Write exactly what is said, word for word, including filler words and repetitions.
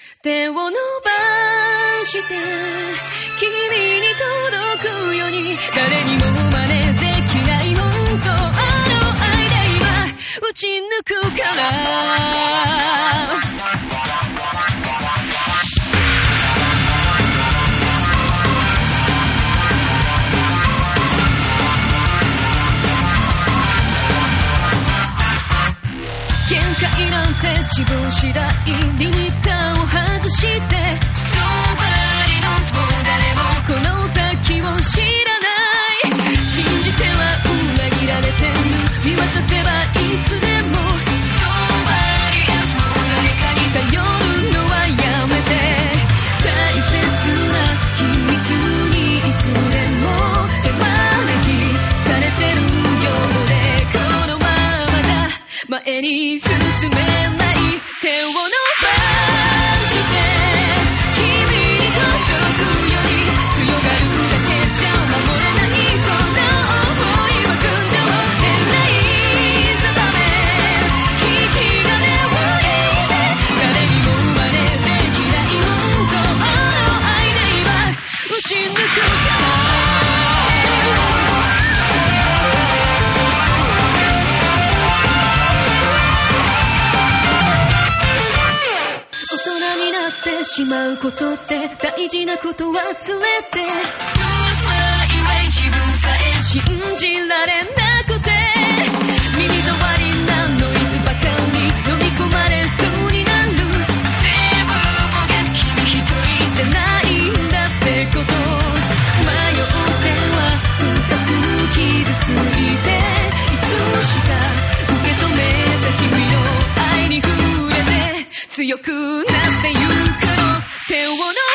手を伸ばして君に届くように誰にも真似できない本当の愛で今打ち抜くから限界なんて自分次第リミッターを外して Nobody knows もう誰もこの先を知らない信じては裏切られてる見渡せばいつでも Nobody else もう誰かに頼るのはやめて大切な秘密にいつでも手招きされてるようでこのままじゃ前に進めない手を伸ばして君に届くより強がるだけじゃ守れないこんな想いは群青変ない定め引き金を引いて誰にも真似できない本当の愛で今打ち抜くからしまうことって大事なこと忘れて自分さえ信じられなくて耳障りなノイズばかり飲み込まれそうになる全部もげ君一人じゃないんだってこと迷っては深く傷ついていつしか受け止めた君の愛に触れて強くなってゆく手を伸ば